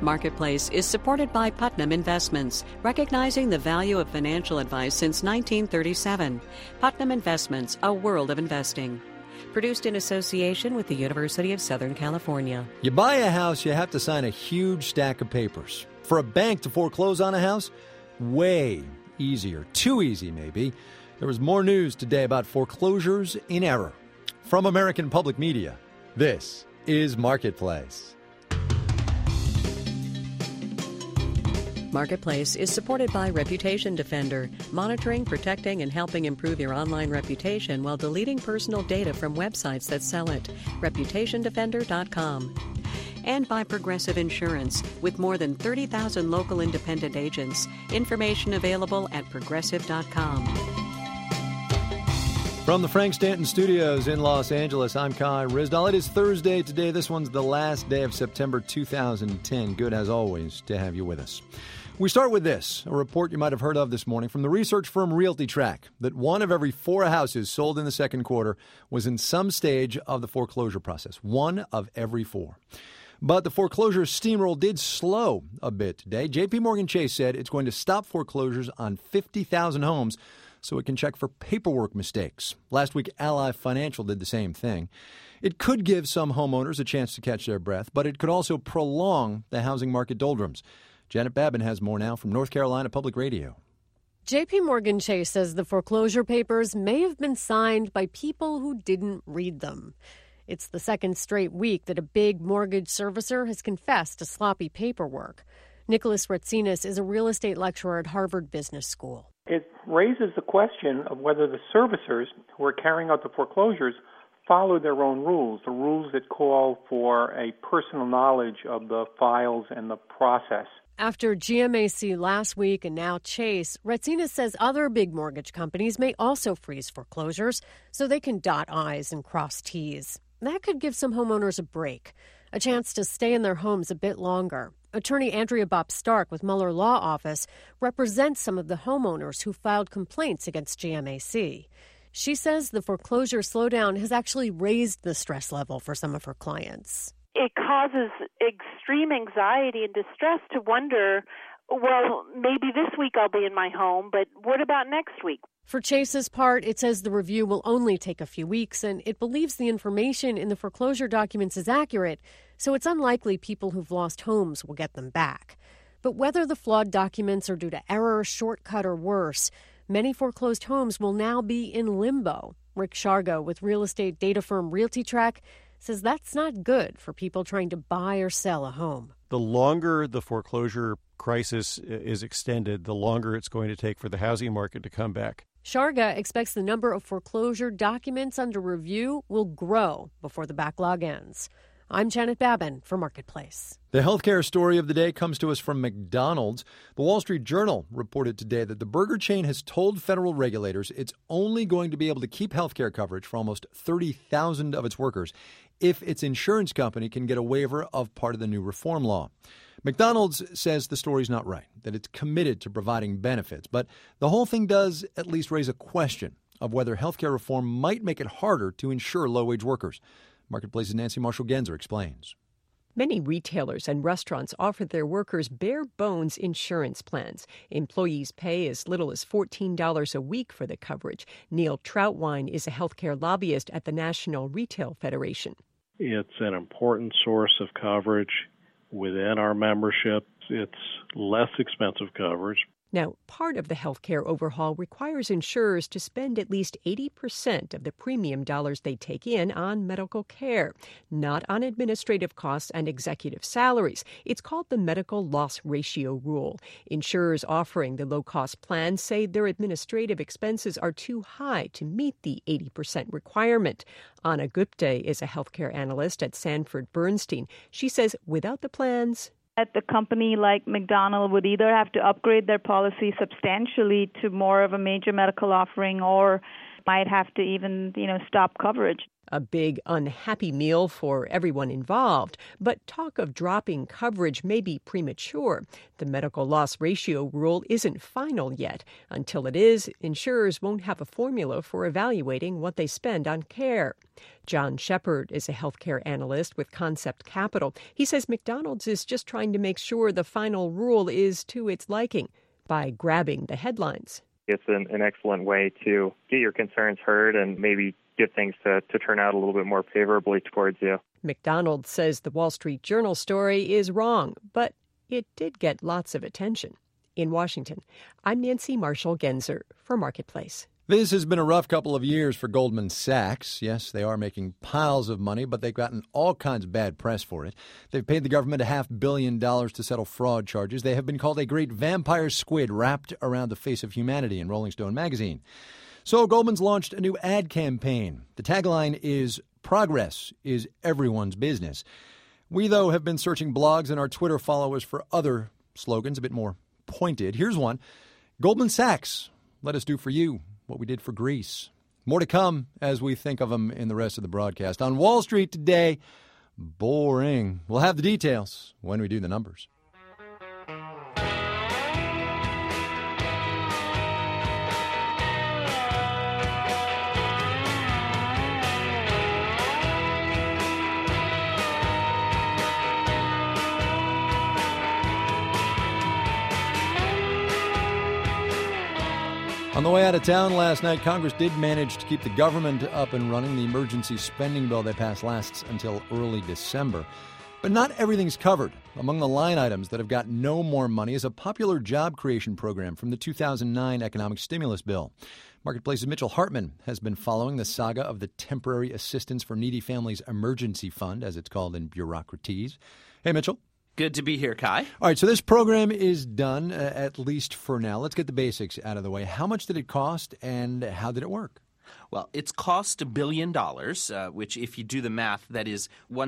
Marketplace is supported by Putnam Investments, recognizing the value of financial advice since 1937. Putnam Investments, a world of investing. Produced in association with the University of Southern California. You buy a house, you have to sign a huge stack of papers. For a bank to foreclose on a house, way easier. Too easy, maybe. There was more news today about foreclosures in error. From American Public Media, this is Marketplace. Marketplace is supported by Reputation Defender, monitoring, protecting, and helping improve your online reputation while deleting personal data from websites that sell it. ReputationDefender.com. And by Progressive Insurance, with more than 30,000 local independent agents. Information available at Progressive.com. From the Frank Stanton Studios in Los Angeles, I'm Kai Ryssdal. It is Thursday today. This one's the last day of September 2010. Good, as always, to have you with us. We start with this, a report you might have heard of this morning from the research firm RealtyTrack, that 1 of every 4 houses sold in the second quarter was in some stage of the foreclosure process. 1 of every 4. But the foreclosure steamroll did slow a bit today. J.P. Morgan Chase said it's going to stop foreclosures on 50,000 homes so it can check for paperwork mistakes. Last week, Ally Financial did the same thing. It could give some homeowners a chance to catch their breath, but it could also prolong the housing market doldrums. Janet Babin has more now from North Carolina Public Radio. J.P. Morgan Chase says the foreclosure papers may have been signed by people who didn't read them. It's the second straight week that a big mortgage servicer has confessed to sloppy paperwork. Nicholas Retsinas is a real estate lecturer at Harvard Business School. It raises the question of whether the servicers who are carrying out the foreclosures follow their own rules, the rules that call for a personal knowledge of the files and the process. After GMAC last week and now Chase, Retsinas says other big mortgage companies may also freeze foreclosures so they can dot I's and cross T's. That could give some homeowners a break, a chance to stay in their homes a bit longer. Attorney Andrea Bopp-Stark with Mueller Law Office represents some of the homeowners who filed complaints against GMAC. She says the foreclosure slowdown has actually raised the stress level for some of her clients. It causes extreme anxiety and distress to wonder, well, maybe this week I'll be in my home, but what about next week? For Chase's part, it says the review will only take a few weeks, and it believes the information in the foreclosure documents is accurate, so it's unlikely people who've lost homes will get them back. But whether the flawed documents are due to error, shortcut, or worse, many foreclosed homes will now be in limbo. Rick Shargo with real estate data firm RealtyTrack says that's not good for people trying to buy or sell a home. The longer the foreclosure crisis is extended, the longer it's going to take for the housing market to come back. Sharga expects the number of foreclosure documents under review will grow before the backlog ends. I'm Janet Babin for Marketplace. The healthcare story of the day comes to us from McDonald's. The Wall Street Journal reported today that the burger chain has told federal regulators it's only going to be able to keep healthcare coverage for almost 30,000 of its workers if its insurance company can get a waiver of part of the new reform law. McDonald's says the story's not right, that it's committed to providing benefits, but the whole thing does at least raise a question of whether healthcare reform might make it harder to insure low-wage workers. Marketplace's Nancy Marshall-Genzer explains. Many retailers and restaurants offer their workers bare-bones insurance plans. Employees pay as little as $14 a week for the coverage. Neil Troutwine is a healthcare lobbyist at the National Retail Federation. It's an important source of coverage within our membership. It's less expensive coverage. Now, part of the healthcare overhaul requires insurers to spend at least 80% of the premium dollars they take in on medical care, not on administrative costs and executive salaries. It's called the medical loss ratio rule. Insurers offering the low-cost plans say their administrative expenses are too high to meet the 80% requirement. Anna Gupte is a healthcare analyst at Sanford Bernstein. She says without the plans, the company like McDonald's would either have to upgrade their policy substantially to more of a major medical offering or might have to even, stop coverage. A big, unhappy meal for everyone involved. But talk of dropping coverage may be premature. The medical loss ratio rule isn't final yet. Until it is, insurers won't have a formula for evaluating what they spend on care. John Shepard is a healthcare analyst with Concept Capital. He says McDonald's is just trying to make sure the final rule is to its liking by grabbing the headlines. It's an excellent way to get your concerns heard and maybe get things to turn out a little bit more favorably towards you. McDonald's says the Wall Street Journal story is wrong, but it did get lots of attention. In Washington, I'm Nancy Marshall-Genzer for Marketplace. This has been a rough couple of years for Goldman Sachs. Yes, they are making piles of money, but they've gotten all kinds of bad press for it. They've paid the government $500 million to settle fraud charges. They have been called a great vampire squid wrapped around the face of humanity in Rolling Stone magazine. So Goldman's launched a new ad campaign. The tagline is, "Progress is everyone's business." We, though, have been searching blogs and our Twitter followers for other slogans, a bit more pointed. Here's one. Goldman Sachs, let us do for you what we did for Greece. More to come as we think of them in the rest of the broadcast. On Wall Street today, boring. We'll have the details when we do the numbers. On the way out of town last night, Congress did manage to keep the government up and running. The emergency spending bill they passed lasts until early December. But not everything's covered. Among the line items that have got no more money is a popular job creation program from the 2009 economic stimulus bill. Marketplace's Mitchell Hartman has been following the saga of the Temporary Assistance for Needy Families Emergency Fund, as it's called in bureaucraties. Hey, Mitchell. Good to be here, Kai. All right, so this program is done, at least for now. Let's get the basics out of the way. How much did it cost, and how did it work? Well, it's cost $1 billion, which, if you do the math, that is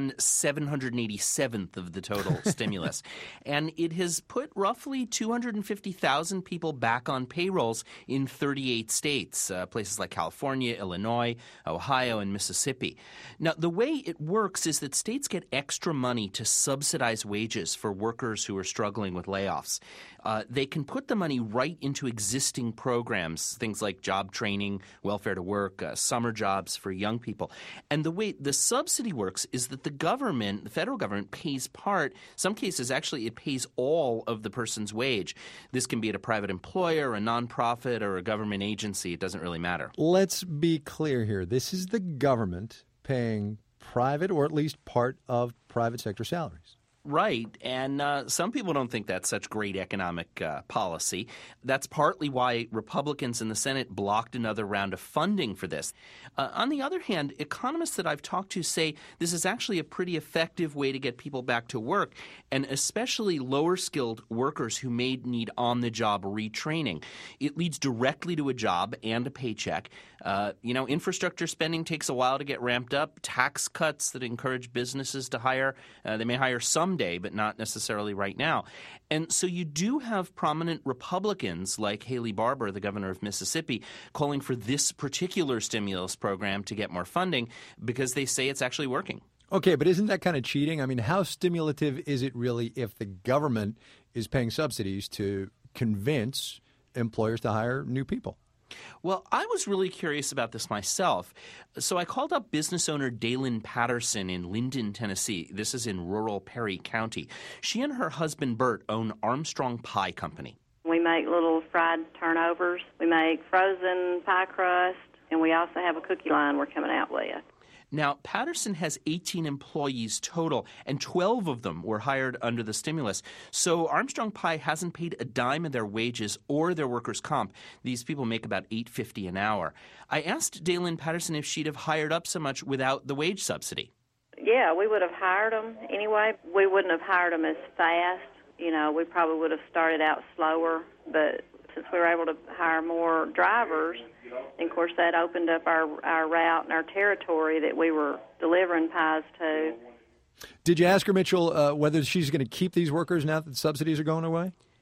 1/787th of the total stimulus. And it has put roughly 250,000 people back on payrolls in 38 states, places like California, Illinois, Ohio, and Mississippi. Now, the way it works is that states get extra money to subsidize wages for workers who are struggling with layoffs. They can put the money right into existing programs, things like job training, welfare to work, summer jobs for young people. And the way the subsidy works is that the federal government pays part. Some cases, actually, it pays all of the person's wage. This can be at a private employer, a nonprofit, or a government agency. It doesn't really matter. Let's be clear here. This is the government paying private, or at least part of private sector salaries. Right, and some people don't think that's such great economic policy. That's partly why Republicans in the Senate blocked another round of funding for this. On the other hand, economists that I've talked to say this is actually a pretty effective way to get people back to work, and especially lower-skilled workers who may need on-the-job retraining. It leads directly to a job and a paycheck. Infrastructure spending takes a while to get ramped up. Tax cuts that encourage businesses to hire, they may hire someday, but not necessarily right now. And so you do have prominent Republicans like Haley Barbour, the governor of Mississippi, calling for this particular stimulus program to get more funding because they say it's actually working. Okay, but isn't that kind of cheating? I mean, how stimulative is it really if the government is paying subsidies to convince employers to hire new people? Well, I was really curious about this myself. So I called up business owner Dalen Patterson in Linden, Tennessee. This is in rural Perry County. She and her husband Bert own Armstrong Pie Company. We make little fried turnovers. We make frozen pie crust, and we also have a cookie line we're coming out with. Now, Patterson has 18 employees total, and 12 of them were hired under the stimulus. So Armstrong Pie hasn't paid a dime of their wages or their workers' comp. These people make about $8.50 an hour. I asked Dalen Patterson if she'd have hired up so much without the wage subsidy. Yeah, we would have hired them anyway. We wouldn't have hired them as fast. We probably would have started out slower, but since we were able to hire more drivers, and of course that opened up our route and our territory that we were delivering pies to. Did you ask her, Mitchell, whether she's going to keep these workers now that the subsidies are going away?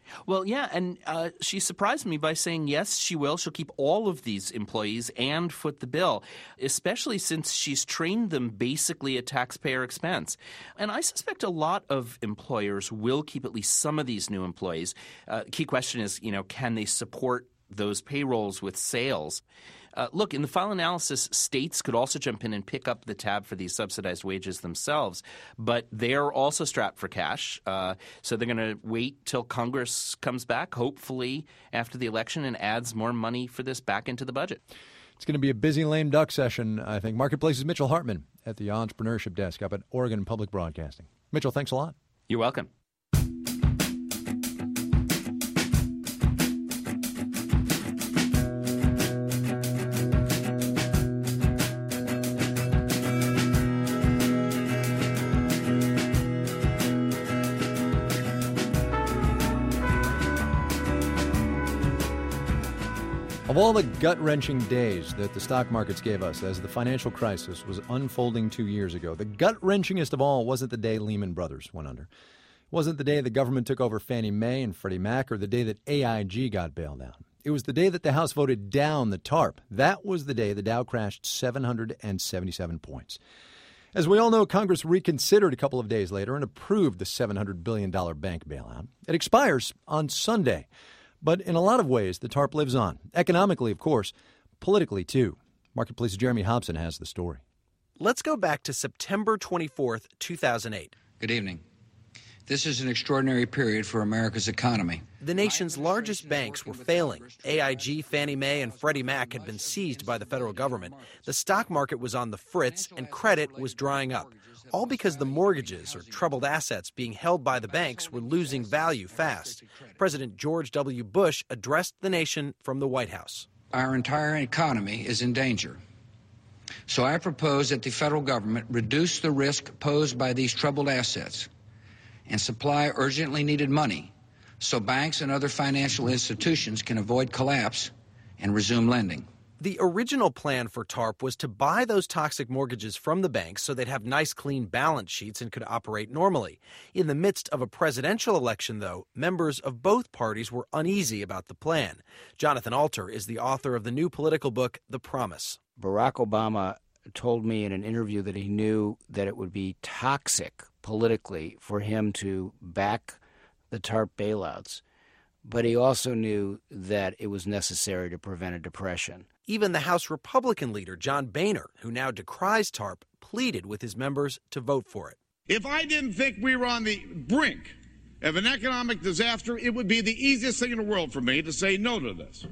Well, yeah, and she surprised me by saying, yes, she will. She'll keep all of these employees and foot the bill, especially since she's trained them basically at taxpayer expense. And I suspect a lot of employers will keep at least some of these new employees. Key question is, can they support those payrolls with sales? Look, in the final analysis, states could also jump in and pick up the tab for these subsidized wages themselves, but they're also strapped for cash. So they're going to wait till Congress comes back, hopefully after the election, and adds more money for this back into the budget. It's going to be a busy lame duck session, I think. Marketplace's Mitchell Hartman at the Entrepreneurship Desk up at Oregon Public Broadcasting. Mitchell, thanks a lot. You're welcome. Of all the gut-wrenching days that the stock markets gave us as the financial crisis was unfolding 2 years ago, the gut-wrenchingest of all wasn't the day Lehman Brothers went under. It wasn't the day the government took over Fannie Mae and Freddie Mac or the day that AIG got bailed out. It was the day that the House voted down the TARP. That was the day the Dow crashed 777 points. As we all know, Congress reconsidered a couple of days later and approved the $700 billion bank bailout. It expires on Sunday. But in a lot of ways, the TARP lives on. Economically, of course. Politically, too. Marketplace's Jeremy Hobson has the story. Let's go back to September 24th, 2008. Good evening. This is an extraordinary period for America's economy. The nation's largest banks were failing. AIG, Fannie Mae, and Freddie Mac had been seized by the federal government. The stock market was on the fritz, and credit was drying up. All because the mortgages, or troubled assets being held by the banks, were losing value fast. President George W. Bush addressed the nation from the White House. Our entire economy is in danger. So I propose that the federal government reduce the risk posed by these troubled assets and supply urgently needed money so banks and other financial institutions can avoid collapse and resume lending. The original plan for TARP was to buy those toxic mortgages from the banks so they'd have nice, clean balance sheets and could operate normally. In the midst of a presidential election, though, members of both parties were uneasy about the plan. Jonathan Alter is the author of the new political book, The Promise. Barack Obama told me in an interview that he knew that it would be toxic politically for him to back the TARP bailouts, but he also knew that it was necessary to prevent a depression. Even the House Republican leader, John Boehner, who now decries TARP, pleaded with his members to vote for it. If I didn't think we were on the brink of an economic disaster, it would be the easiest thing in the world for me to say no to this.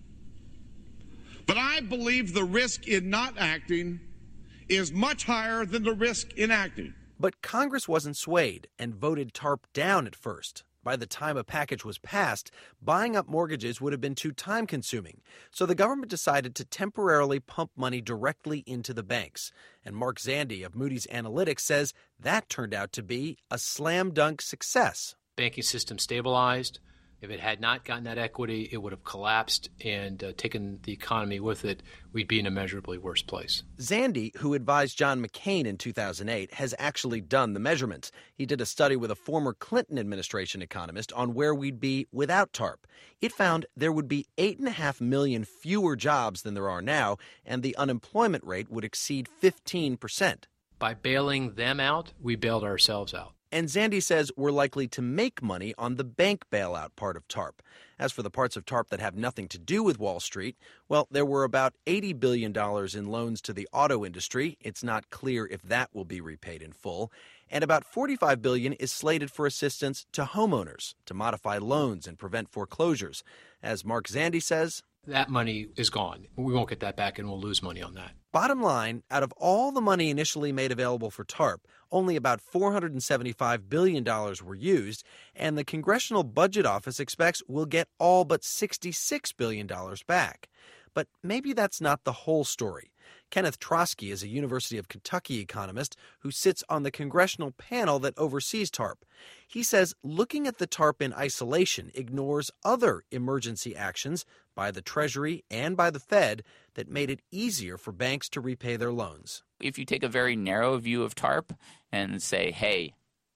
But I believe the risk in not acting is much higher than the risk in acting. But Congress wasn't swayed and voted TARP down at first. By the time a package was passed, buying up mortgages would have been too time-consuming. So the government decided to temporarily pump money directly into the banks. And Mark Zandi of Moody's Analytics says that turned out to be a slam-dunk success. Banking system stabilized. If it had not gotten that equity, it would have collapsed and taken the economy with it. We'd be in a measurably worse place. Zandi, who advised John McCain in 2008, has actually done the measurements. He did a study with a former Clinton administration economist on where we'd be without TARP. It found there would be 8.5 million fewer jobs than there are now, and the unemployment rate would exceed 15%. By bailing them out, we bailed ourselves out. And Zandi says we're likely to make money on the bank bailout part of TARP. As for the parts of TARP that have nothing to do with Wall Street, well, there were about $80 billion in loans to the auto industry. It's not clear if that will be repaid in full. And about $45 billion is slated for assistance to homeowners to modify loans and prevent foreclosures. As Mark Zandi says, that money is gone. We won't get that back, and we'll lose money on that. Bottom line, out of all the money initially made available for TARP, only about $475 billion were used, and the Congressional Budget Office expects we'll get all but $66 billion back. But maybe that's not the whole story. Kenneth Trotsky is a University of Kentucky economist who sits on the congressional panel that oversees TARP. He says looking at the TARP in isolation ignores other emergency actions by the Treasury and by the Fed that made it easier for banks to repay their loans. If you take a very narrow view of TARP and say, hey,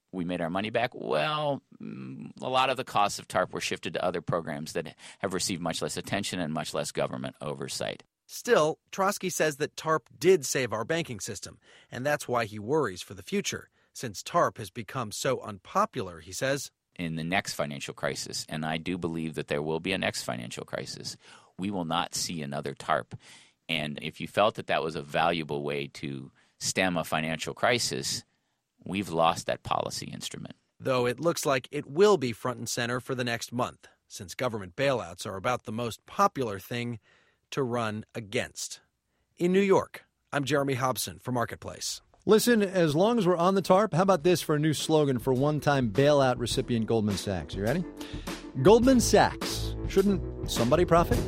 we made our money back? Well, a lot of the costs of TARP were shifted to other programs that have received much less attention and much less government oversight. Still, Trotsky says that TARP did save our banking system, and that's why he worries for the future. Since TARP has become so unpopular, he says, in the next financial crisis, and I do believe that there will be a next financial crisis, we will not see another TARP. And if you felt that that was a valuable way to stem a financial crisis, we've lost that policy instrument. Though it looks like it will be front and center for the next month, since government bailouts are about the most popular thing to run against. In New York, I'm Jeremy Hobson for Marketplace. Listen, as long as we're on the TARP, how about this for a new slogan for one-time bailout recipient Goldman Sachs? You ready? Goldman Sachs. Shouldn't somebody profit?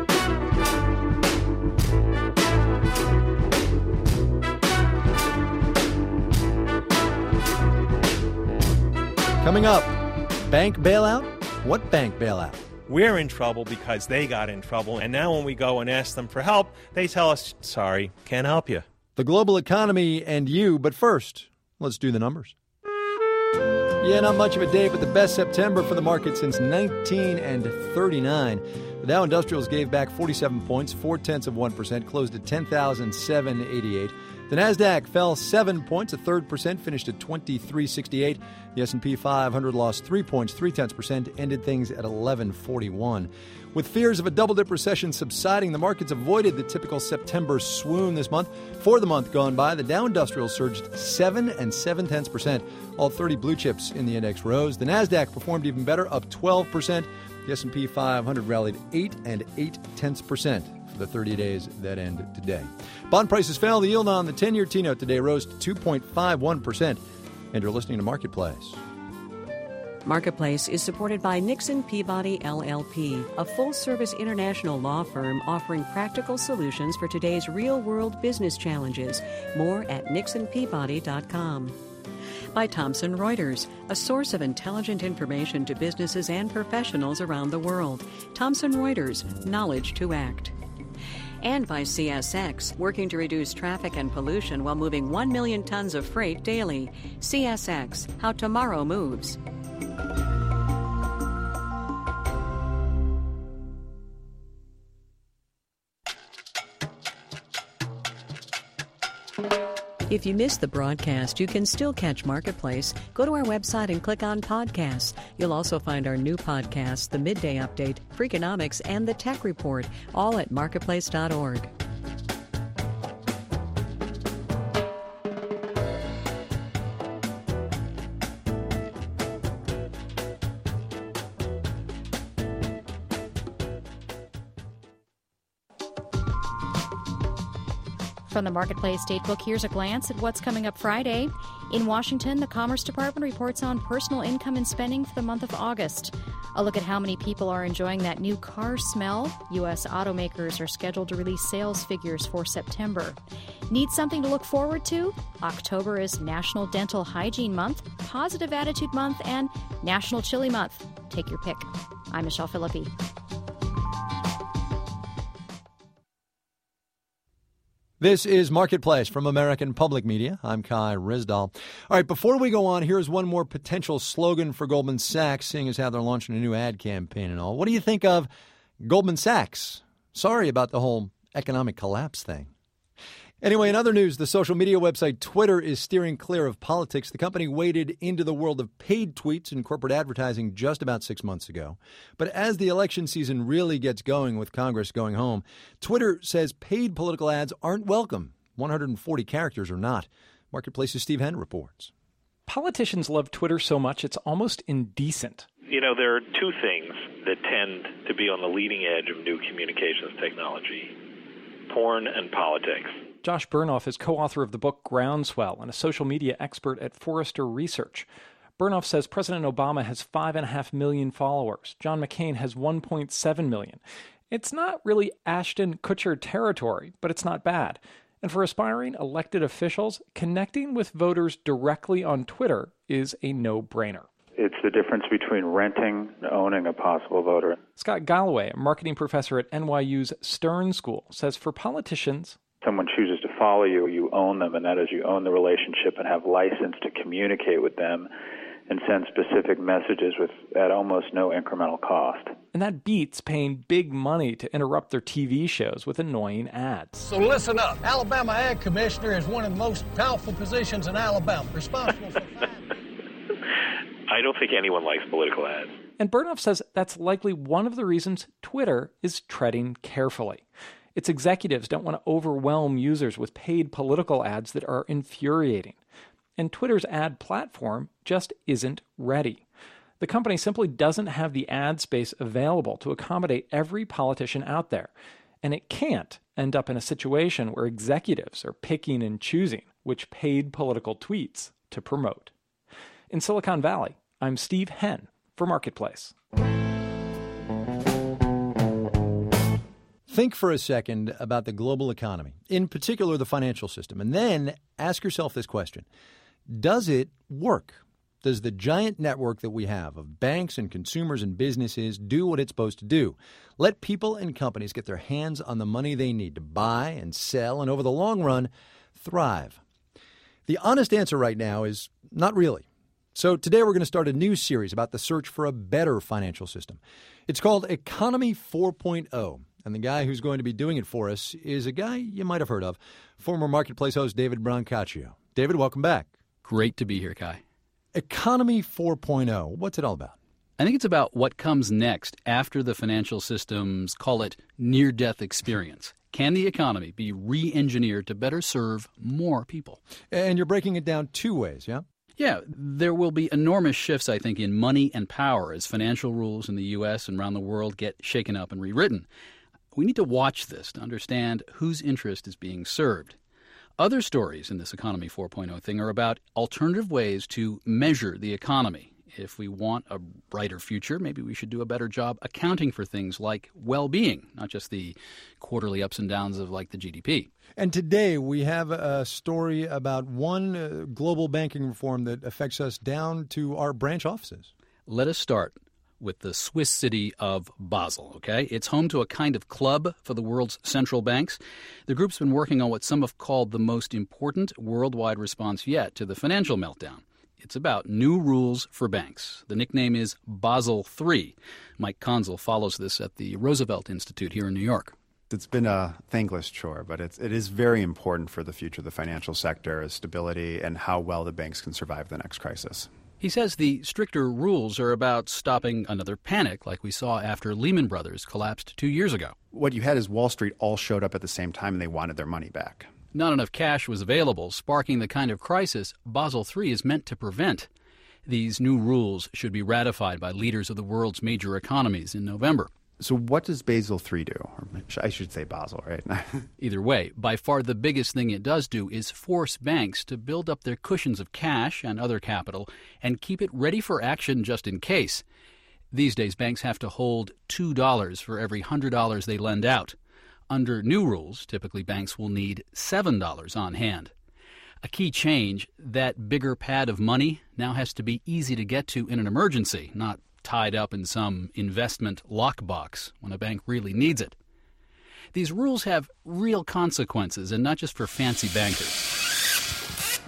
Coming up, bank bailout? What bank bailout? We're in trouble because they got in trouble, and now when we go and ask them for help, they tell us, sorry, can't help you. The global economy and you, but first, let's do the numbers. Yeah, not much of a day, but the best September for the market since 1939. The Dow Industrials gave back 47 points, 0.4%, closed at 10,788. The Nasdaq fell 7 points, 1/3%, finished at 2368. The S&P 500 lost 3 points, 0.3%, ended things at 1141. With fears of a double-dip recession subsiding, the markets avoided the typical September swoon this month. For the month gone by, the Dow Industrial surged 7 7/10%. All 30 blue chips in the index rose. The Nasdaq performed even better, up 12%. The S&P 500 rallied 8 8/10%. The 30 days that end today. Bond prices fell. The yield on the 10-year T-note today rose to 2.51%. And you're listening to Marketplace. Marketplace is supported by Nixon Peabody LLP, a full-service international law firm offering practical solutions for today's real-world business challenges. More at nixonpeabody.com. By Thomson Reuters, a source of intelligent information to businesses and professionals around the world. Thomson Reuters, knowledge to act. And by CSX, working to reduce traffic and pollution while moving 1 million tons of freight daily. CSX, how tomorrow moves. If you missed the broadcast, you can still catch Marketplace. Go to our website and click on podcasts. You'll also find our new podcasts, The Midday Update, Freakonomics, and The Tech Report, all at marketplace.org. From the Marketplace Datebook, here's a glance at what's coming up Friday. In Washington, the Commerce Department reports on personal income and spending for the month of August. A look at how many people are enjoying that new car smell. U.S. automakers are scheduled to release sales figures for September. Need something to look forward to? October is National Dental Hygiene Month, Positive Attitude Month, and National Chili Month. Take your pick. I'm Michelle Philippi. This is Marketplace from American Public Media. I'm Kai Ryssdal. All right, before we go on, here's one more potential slogan for Goldman Sachs, seeing as how they're launching a new ad campaign and all. What do you think of Goldman Sachs? Sorry about the whole economic collapse thing. Anyway, in other news, the social media website Twitter is steering clear of politics. The company waded into the world of paid tweets and corporate advertising just about 6 months ago. But as the election season really gets going with Congress going home, Twitter says paid political ads aren't welcome. 140 characters or not. Marketplace's Steve Henn reports. Politicians love Twitter so much it's almost indecent. You know, there are two things that tend to be on the leading edge of new communications technology: porn and politics. Josh Bernoff is co-author of the book Groundswell and a social media expert at Forrester Research. Bernoff says President Obama has 5.5 million followers. John McCain has 1.7 million. It's not really Ashton Kutcher territory, but it's not bad. And for aspiring elected officials, connecting with voters directly on Twitter is a no-brainer. It's the difference between renting and owning a possible voter. Scott Galloway, a marketing professor at NYU's Stern School, says for politicians, someone chooses to follow you, you own them, and that is you own the relationship and have license to communicate with them. and send specific messages at almost no incremental cost. And that beats paying big money to interrupt their TV shows with annoying ads. So listen up. Alabama Ag Commissioner is one of the most powerful positions in Alabama, responsible for I don't think anyone likes political ads. And Burnoff says that's likely one of the reasons Twitter is treading carefully. Its executives don't want to overwhelm users with paid political ads that are infuriating. And Twitter's ad platform just isn't ready. The company simply doesn't have the ad space available to accommodate every politician out there. And it can't end up in a situation where executives are picking and choosing which paid political tweets to promote. In Silicon Valley, I'm Steve Henn for Marketplace. Think for a second about the global economy, in particular the financial system, and then ask yourself this question. Does it work? Does the giant network that we have of banks and consumers and businesses do what it's supposed to do? Let people and companies get their hands on the money they need to buy and sell and, over the long run, thrive. The honest answer right now is not really. So today we're going to start a new series about the search for a better financial system. It's called Economy 4.0, and the guy who's going to be doing it for us is a guy you might have heard of, former Marketplace host David Brancaccio. David, welcome back. Great to be here, Kai. Economy 4.0, what's it all about? I think it's about what comes next after the financial system's, call it, near-death experience. Can the economy be re-engineered to better serve more people? And you're breaking it down two ways, yeah? Yeah, there will be enormous shifts, I think, in money and power as financial rules in the U.S. and around the world get shaken up and rewritten. We need to watch this to understand whose interest is being served. Other stories in this Economy 4.0 thing are about alternative ways to measure the economy. If we want a brighter future, maybe we should do a better job accounting for things like well-being, not just the quarterly ups and downs of like the GDP. And today we have a story about one global banking reform that affects us down to our branch offices. Let us start with the Swiss city of Basel, okay? It's home to a kind of club for the world's central banks. The group's been working on what some have called the most important worldwide response yet to the financial meltdown. It's about new rules for banks. The nickname is Basel III. Mike Conzel follows this at the Roosevelt Institute here in New York. It's been a thankless chore, but it is very important for the future of the financial sector, stability, and how well the banks can survive the next crisis. He says the stricter rules are about stopping another panic like we saw after Lehman Brothers collapsed 2 years ago. What you had is Wall Street all showed up at the same time and they wanted their money back. Not enough cash was available, sparking the kind of crisis Basel III is meant to prevent. These new rules should be ratified by leaders of the world's major economies in November. So what does Basel III do? Or I should say Basel, right? Either way, by far the biggest thing it does do is force banks to build up their cushions of cash and other capital and keep it ready for action just in case. These days, banks have to hold $2 for every $100 they lend out. Under new rules, typically banks will need $7 on hand. A key change, that bigger pad of money now has to be easy to get to in an emergency, not tied up in some investment lockbox when a bank really needs it. These rules have real consequences, and not just for fancy bankers.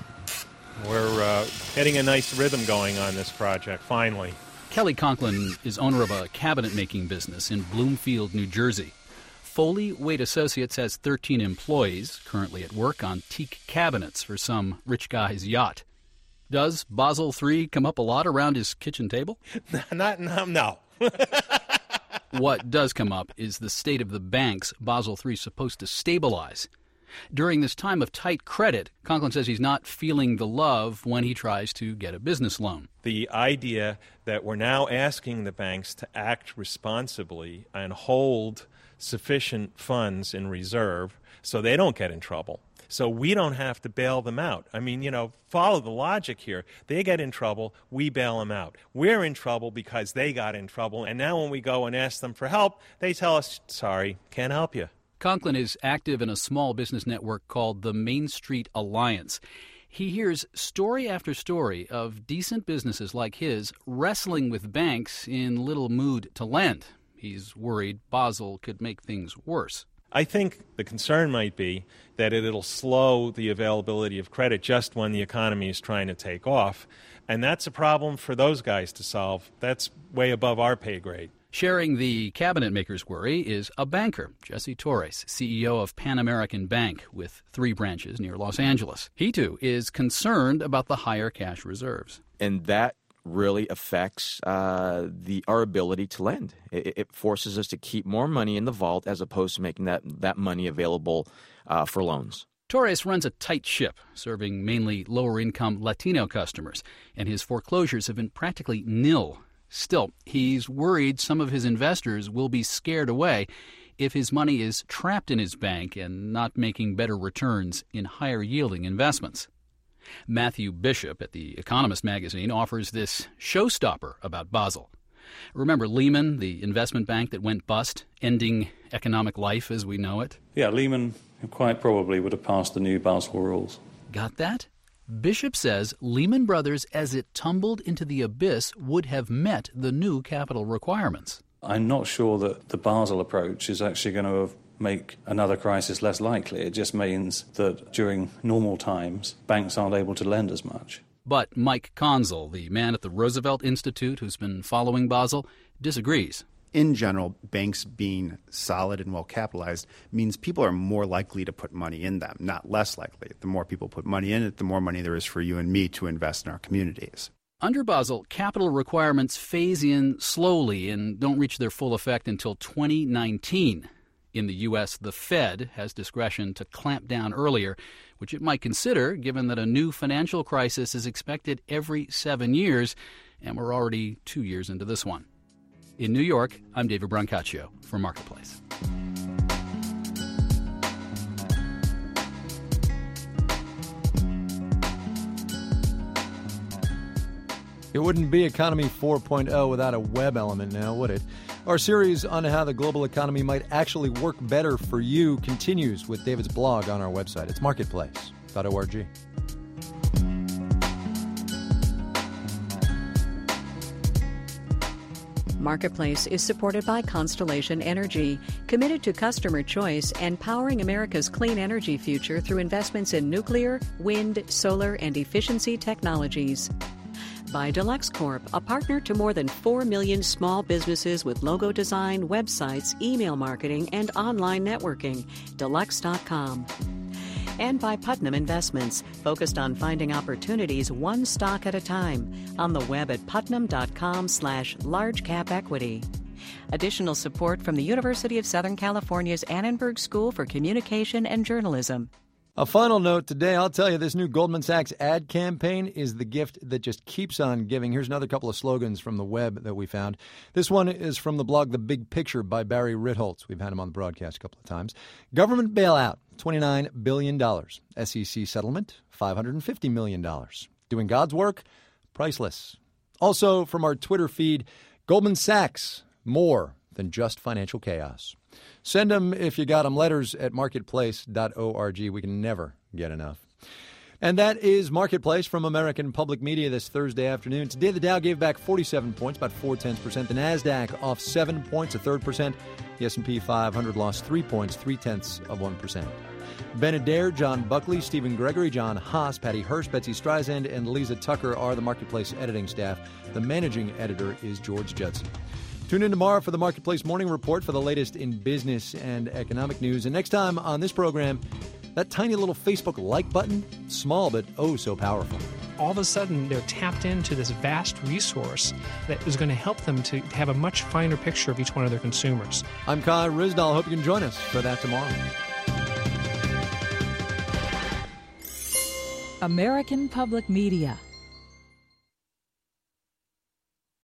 We're getting a nice rhythm going on this project, finally. Kelly Conklin is owner of a cabinet-making business in Bloomfield, New Jersey. Foley Wade Associates has 13 employees currently at work on teak cabinets for some rich guy's yacht. Does Basel III come up a lot around his kitchen table? No. What does come up is the state of the banks Basel III is supposed to stabilize. During this time of tight credit, Conklin says he's not feeling the love when he tries to get a business loan. The idea that we're now asking the banks to act responsibly and hold sufficient funds in reserve so they don't get in trouble. So we don't have to bail them out. I mean, follow the logic here. They get in trouble, we bail them out. We're in trouble because they got in trouble, and now when we go and ask them for help, they tell us, sorry, can't help you. Conklin is active in a small business network called the Main Street Alliance. He hears story after story of decent businesses like his wrestling with banks in little mood to lend. He's worried Basel could make things worse. I think the concern might be that it'll slow the availability of credit just when the economy is trying to take off. And that's a problem for those guys to solve. That's way above our pay grade. Sharing the cabinet maker's worry is a banker, Jesse Torres, CEO of Pan American Bank with 3 branches near Los Angeles. He, too, is concerned about the higher cash reserves. And that really affects our ability to lend. It forces us to keep more money in the vault as opposed to making that money available for loans. Torres runs a tight ship, serving mainly lower-income Latino customers, and his foreclosures have been practically nil. Still, he's worried some of his investors will be scared away if his money is trapped in his bank and not making better returns in higher-yielding investments. Matthew Bishop at The Economist magazine offers this showstopper about Basel. Remember Lehman, the investment bank that went bust, ending economic life as we know it? Yeah, Lehman quite probably would have passed the new Basel rules. Got that? Bishop says Lehman Brothers, as it tumbled into the abyss, would have met the new capital requirements. I'm not sure that the Basel approach is actually going to make another crisis less likely. It just means that during normal times, banks aren't able to lend as much. But Mike Conzel, the man at the Roosevelt Institute who's been following Basel, disagrees. In general, banks being solid and well-capitalized means people are more likely to put money in them, not less likely. The more people put money in it, the more money there is for you and me to invest in our communities. Under Basel, capital requirements phase in slowly and don't reach their full effect until 2019. In the U.S., the Fed has discretion to clamp down earlier, which it might consider given that a new financial crisis is expected every 7 years, and we're already 2 years into this one. In New York, I'm David Brancaccio for Marketplace. It wouldn't be Economy 4.0 without a web element now, would it? Our series on how the global economy might actually work better for you continues with David's blog on our website. It's marketplace.org. Marketplace is supported by Constellation Energy, committed to customer choice and powering America's clean energy future through investments in nuclear, wind, solar, and efficiency technologies. By Deluxe Corp, a partner to more than 4 million small businesses with logo design, websites, email marketing, and online networking. Deluxe.com. And by Putnam Investments, focused on finding opportunities one stock at a time, on the web at putnam.com/largecapequity. Additional support from the University of Southern California's Annenberg School for Communication and Journalism. A final note today, I'll tell you, this new Goldman Sachs ad campaign is the gift that just keeps on giving. Here's another couple of slogans from the web that we found. This one is from the blog The Big Picture by Barry Ritholtz. We've had him on the broadcast a couple of times. Government bailout, $29 billion. SEC settlement, $550 million. Doing God's work, priceless. Also from our Twitter feed, Goldman Sachs, more than just financial chaos. Send them, if you got them, letters at marketplace.org. We can never get enough. And that is Marketplace from American Public Media this Thursday afternoon. Today, the Dow gave back 47 points, about 0.4%. The NASDAQ off 7 points, 0.33%. The S&P 500 lost 3 points, 0.3%. Ben Adair, John Buckley, Stephen Gregory, John Haas, Patty Hirsch, Betsy Streisand, and Lisa Tucker are the Marketplace editing staff. The managing editor is George Judson. Tune in tomorrow for the Marketplace Morning Report for the latest in business and economic news. And next time on this program, that tiny little Facebook like button, small but oh so powerful. All of a sudden, they're tapped into this vast resource that is going to help them to have a much finer picture of each one of their consumers. I'm Kai Ryssdal. Hope you can join us for that tomorrow. American Public Media